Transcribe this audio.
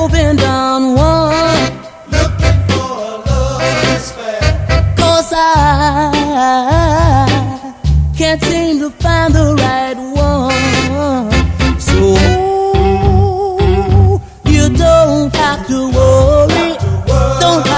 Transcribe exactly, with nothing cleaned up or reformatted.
moving down one, looking for a love that's fair. 'cause I can't seem to find the right one. So you don't have to worry, don't